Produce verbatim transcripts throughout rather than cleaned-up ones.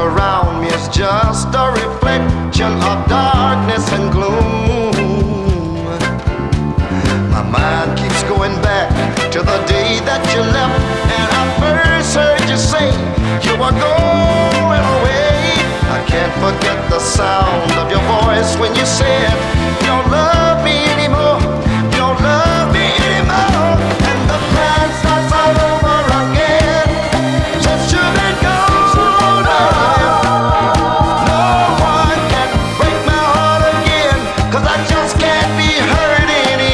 around me is just a reflection of darkness and gloom. My mind keeps going back to the day that you left, and I first heard you say you were going away. I can't forget the sound of your voice when you said you don't love me anymore, you don't love me anymore. And the plan starts all over again since you've been gone. No one can break my heart again, 'cause I just can't be hurt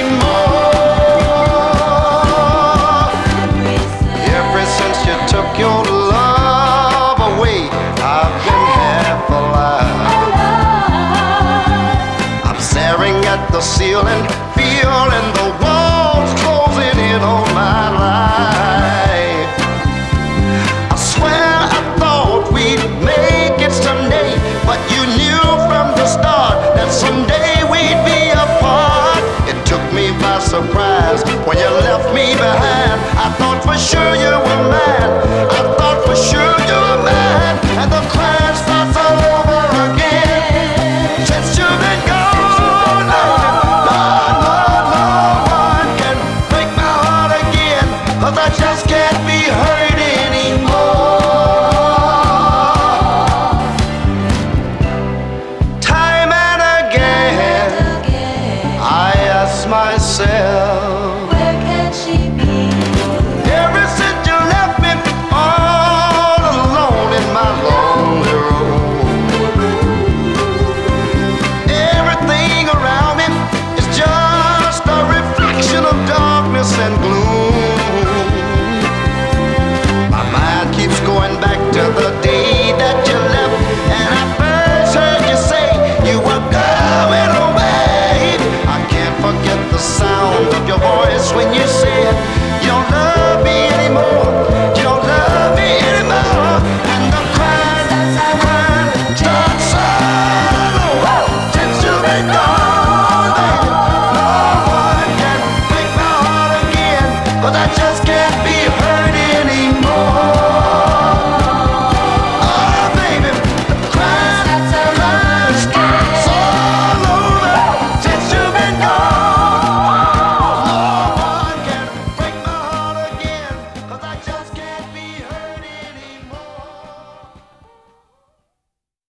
anymore. Ever since you took your love away, I've been half alive. I'm staring at the ceiling, feeling the